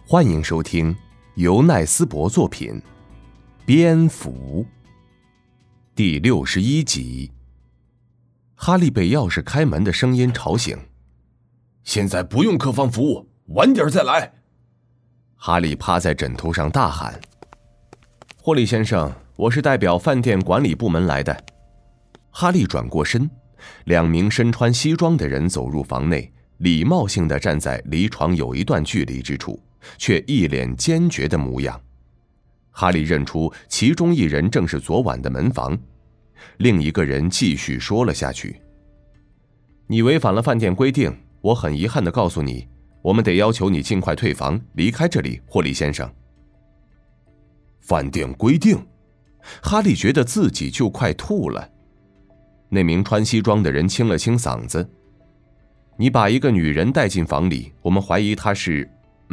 欢迎收听由奈斯伯作品《蝙蝠》第61集。哈利被钥匙开门的声音吵醒。 现在不用客房服务，晚点再来。 哈利趴在枕头上大喊。霍利先生，我是代表饭店管理部门来的。哈利转过身，两名身穿西装的人走入房内，礼貌性地站在离床有一段距离之处，却一脸坚决的模样。哈利认出其中一人正是昨晚的门房，另一个人继续说了下去。你违反了饭店规定，我很遗憾地告诉你，我们得要求你尽快退房，离开这里，霍利先生。 饭店规定？ 哈利觉得自己就快吐了。那名穿西装的人清了清嗓子。你把一个女人带进房里，我们怀疑她是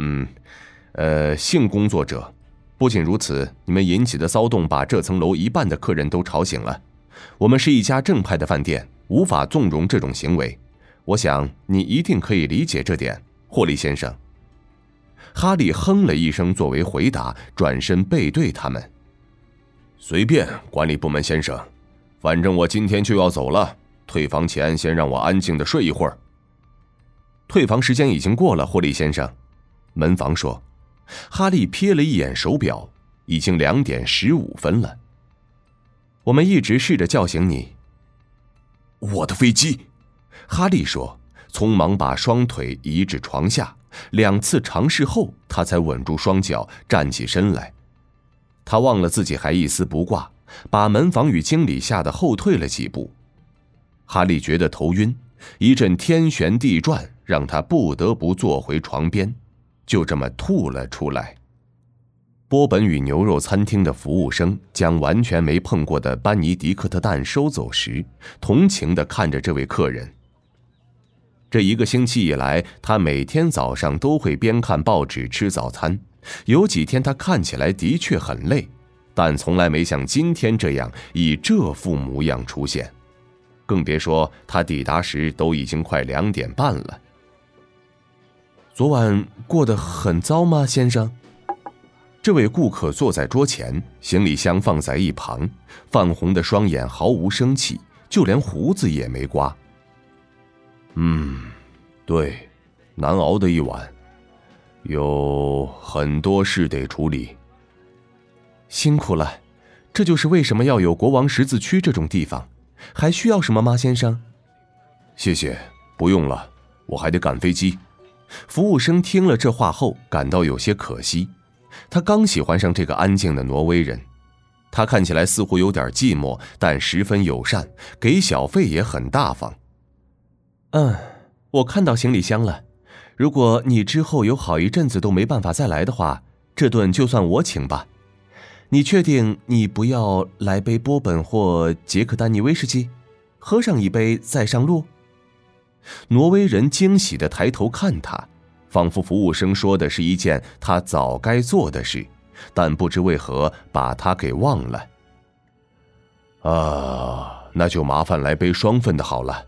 性工作者。不仅如此，你们引起的骚动把这层楼一半的客人都吵醒了。我们是一家正派的饭店，无法纵容这种行为。我想你一定可以理解这点，霍利先生。哈利哼了一声作为回答，转身背对他们。 随便，管理部门先生，反正我今天就要走了，退房前先让我安静地睡一会儿。 退房时间已经过了，霍利先生。门房说。哈利瞥了一眼手表，已经2点15分了。我们一直试着叫醒你。 我的飞机， 哈利说，匆忙把双腿移至床下，2次尝试后，他才稳住双脚，站起身来。他忘了自己还一丝不挂，把门房与经理吓得后退了几步。哈利觉得头晕，一阵天旋地转，让他不得不坐回床边，就这么吐了出来。波本与牛肉餐厅的服务生将完全没碰过的班尼迪克特蛋收走时，同情地看着这位客人。这1个星期以来，他每天早上都会边看报纸吃早餐，有几天他看起来的确很累，但从来没像今天这样以这副模样出现，更别说他抵达时都已经快2点半了。昨晚过得很糟吗，先生？这位顾客坐在桌前，行李箱放在一旁，泛红的双眼毫无生气，就连胡子也没刮。 对，难熬的一晚，有很多事得处理。 辛苦了，这就是为什么要有国王十字区这种地方。还需要什么吗，先生？ 谢谢，不用了，我还得赶飞机。 服务生听了这话后感到有些可惜，他刚喜欢上这个安静的挪威人。他看起来似乎有点寂寞，但十分友善，给小费也很大方。我看到行李箱了，如果你之后有好一阵子都没办法再来的话，这顿就算我请吧。你确定你不要来杯波本或杰克丹尼威士忌？喝上一杯再上路？挪威人惊喜地抬头看他，仿佛服务生说的是一件他早该做的事，但不知为何把他给忘了。 那就麻烦来杯双份的好了。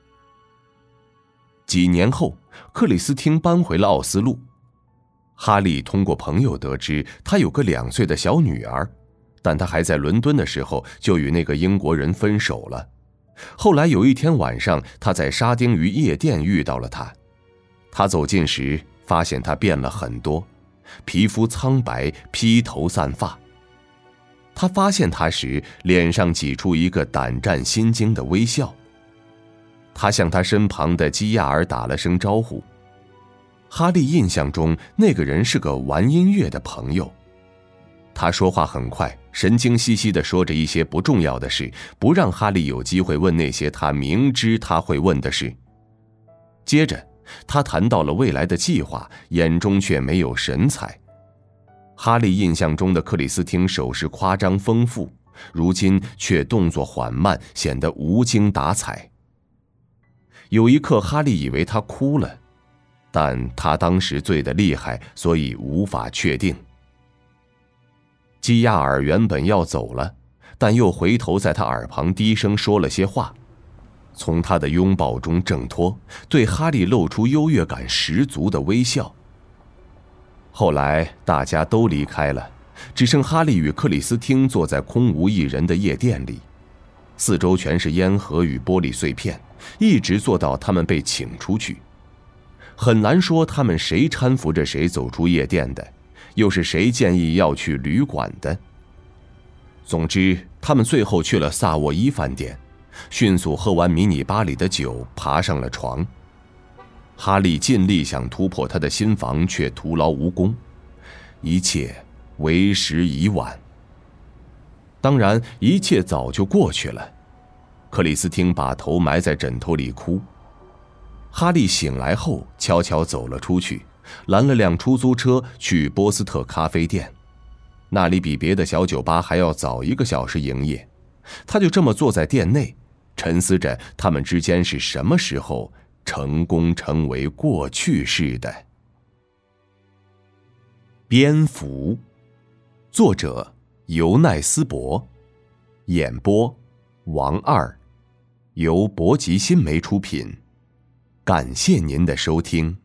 几年后，克里斯汀搬回了奥斯陆。哈利通过朋友得知，他有个2岁的小女儿，但他还在伦敦的时候就与那个英国人分手了。后来有一天晚上，他在沙丁鱼夜店遇到了她。他走近时，发现她变了很多，皮肤苍白，披头散发。他发现她时，脸上挤出一个胆战心惊的微笑。他向他身旁的基亚尔打了声招呼。哈利印象中，那个人是个玩音乐的朋友。他说话很快，神经兮兮地说着一些不重要的事，不让哈利有机会问那些他明知他会问的事。接着，他谈到了未来的计划，眼中却没有神采。哈利印象中的克里斯汀手势夸张丰富，如今却动作缓慢，显得无精打采。有一刻，哈利以为他哭了，但他当时醉得厉害，所以无法确定。基亚尔原本要走了，但又回头在他耳旁低声说了些话，从他的拥抱中挣脱，对哈利露出优越感十足的微笑。 后来大家都离开了，只剩哈利与克里斯汀坐在空无一人的夜店里，四周全是烟盒与玻璃碎片，一直坐到他们被请出去。很难说他们谁搀扶着谁走出夜店的，又是谁建议要去旅馆的。总之，他们最后去了萨沃伊饭店，迅速喝完迷你吧里的酒，爬上了床。哈利尽力想突破他的心防，却徒劳无功，一切为时已晚。当然，一切早就过去了。克里斯汀把头埋在枕头里哭。哈利醒来后悄悄走了出去，拦了辆出租车去波斯特咖啡店，那里比别的小酒吧还要早1个小时营业。他就这么坐在店内，沉思着他们之间是什么时候成功成为过去式的。蝙蝠，作者尤奈斯伯，演播王二，由博吉新媒出品。感谢您的收听。